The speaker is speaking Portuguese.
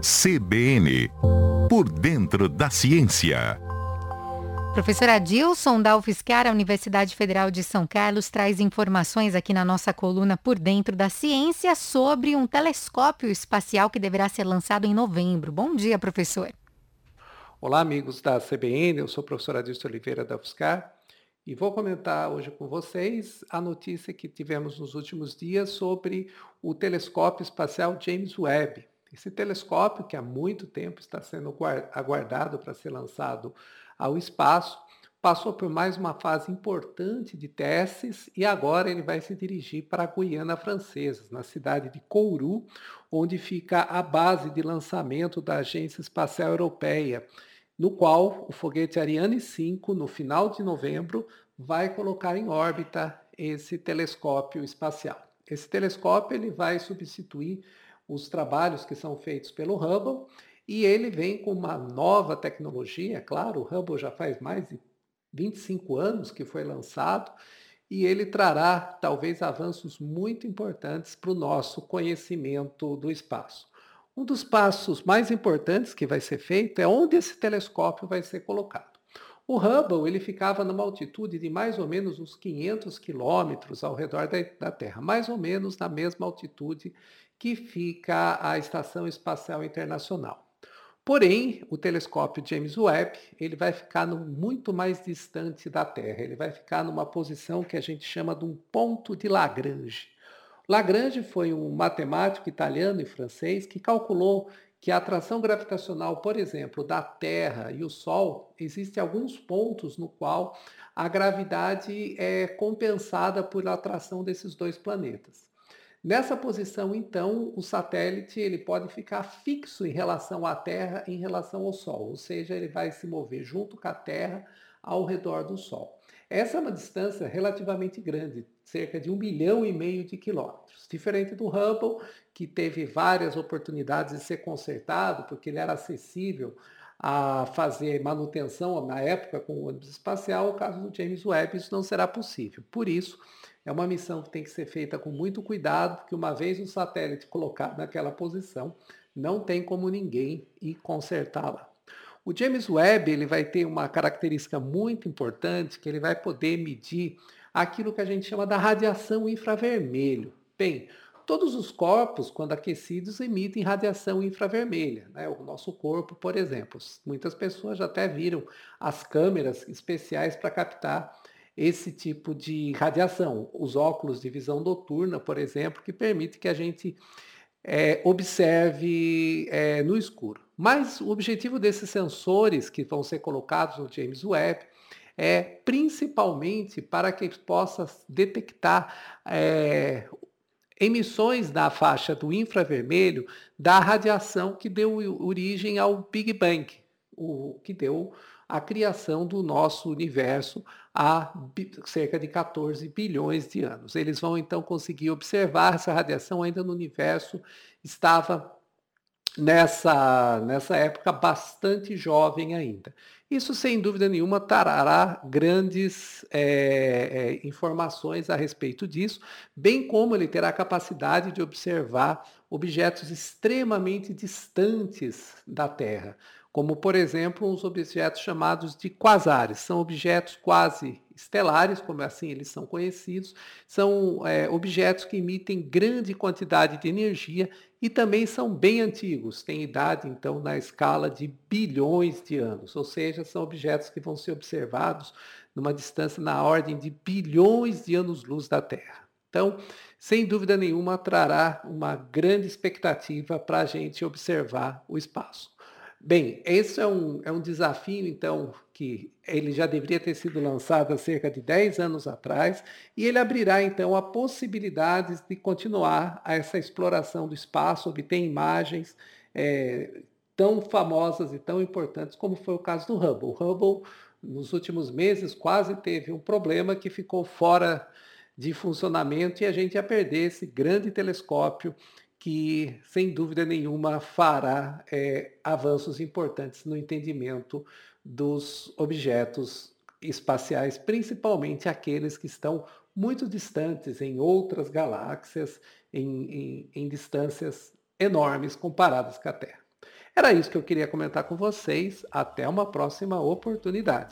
CBN, por dentro da ciência. Professor Adilson, da UFSCar, a Universidade Federal de São Carlos, traz informações aqui na nossa coluna Por Dentro da Ciência sobre um telescópio espacial que deverá ser lançado em novembro. Bom dia, professor. Olá, amigos da CBN, eu sou o professor Adilson Oliveira da UFSCar e vou comentar hoje com vocês a notícia que tivemos nos últimos dias sobre o telescópio espacial James Webb. Esse telescópio, que há muito tempo está sendo aguardado para ser lançado ao espaço, passou por mais uma fase importante de testes e agora ele vai se dirigir para a Guiana Francesa, na cidade de Kourou, onde fica a base de lançamento da Agência Espacial Europeia, no qual o foguete Ariane 5, no final de novembro, vai colocar em órbita esse telescópio espacial. Esse telescópio ele vai substituir os trabalhos que são feitos pelo Hubble e ele vem com uma nova tecnologia. Claro, o Hubble já faz mais de 25 anos que foi lançado e ele trará talvez avanços muito importantes para o nosso conhecimento do espaço. Um dos passos mais importantes que vai ser feito é onde esse telescópio vai ser colocado. O Hubble ele ficava numa altitude de mais ou menos uns 500 quilômetros ao redor da Terra, mais ou menos na mesma altitude que fica a Estação Espacial Internacional. Porém, o telescópio James Webb ele vai ficar muito mais distante da Terra, ele vai ficar numa posição que a gente chama de um ponto de Lagrange. Lagrange foi um matemático italiano e francês que calculou que a atração gravitacional, por exemplo, da Terra e o Sol, existem alguns pontos no qual a gravidade é compensada por atração desses dois planetas. Nessa posição, então, o satélite ele pode ficar fixo em relação à Terra, em relação ao Sol, ou seja, ele vai se mover junto com a Terra ao redor do Sol. Essa é uma distância relativamente grande, cerca de 1,5 bilhão de quilômetros. Diferente do Hubble, que teve várias oportunidades de ser consertado, porque ele era acessível a fazer manutenção na época com o ônibus espacial, no caso do James Webb isso não será possível. Por isso, é uma missão que tem que ser feita com muito cuidado, porque uma vez o satélite colocado naquela posição, não tem como ninguém ir consertá-la. O James Webb ele vai ter uma característica muito importante, que ele vai poder medir aquilo que a gente chama da radiação infravermelho. Bem, todos os corpos, quando aquecidos, emitem radiação infravermelha, né? O nosso corpo, por exemplo. Muitas pessoas já até viram as câmeras especiais para captar esse tipo de radiação. Os óculos de visão noturna, por exemplo, que permite que a gente observe no escuro. Mas o objetivo desses sensores que vão ser colocados no James Webb é principalmente para que possa detectar emissões da faixa do infravermelho da radiação que deu origem ao Big Bang, o que deu a criação do nosso universo há cerca de 14 bilhões de anos. Eles vão então conseguir observar essa radiação ainda no universo, estava nessa época bastante jovem ainda. Isso, sem dúvida nenhuma, trará grandes informações a respeito disso, bem como ele terá a capacidade de observar objetos extremamente distantes da Terra, como, por exemplo, os objetos chamados de quasares. São objetos quase estelares, como assim eles são conhecidos, são objetos que emitem grande quantidade de energia e também são bem antigos, têm idade, então, na escala de bilhões de anos, ou seja, são objetos que vão ser observados numa distância na ordem de bilhões de anos-luz da Terra. Então, sem dúvida nenhuma, trará uma grande expectativa para a gente observar o espaço. Bem, esse é um desafio, então, que ele já deveria ter sido lançado há cerca de 10 anos atrás, e ele abrirá, então, a possibilidade de continuar essa exploração do espaço, obter imagens tão famosas e tão importantes como foi o caso do Hubble. O Hubble, nos últimos meses, quase teve um problema que ficou fora de funcionamento e a gente ia perder esse grande telescópio que, sem dúvida nenhuma, fará avanços importantes no entendimento dos objetos espaciais, principalmente aqueles que estão muito distantes em outras galáxias, em distâncias enormes comparadas com a Terra. Era isso que eu queria comentar com vocês. Até uma próxima oportunidade.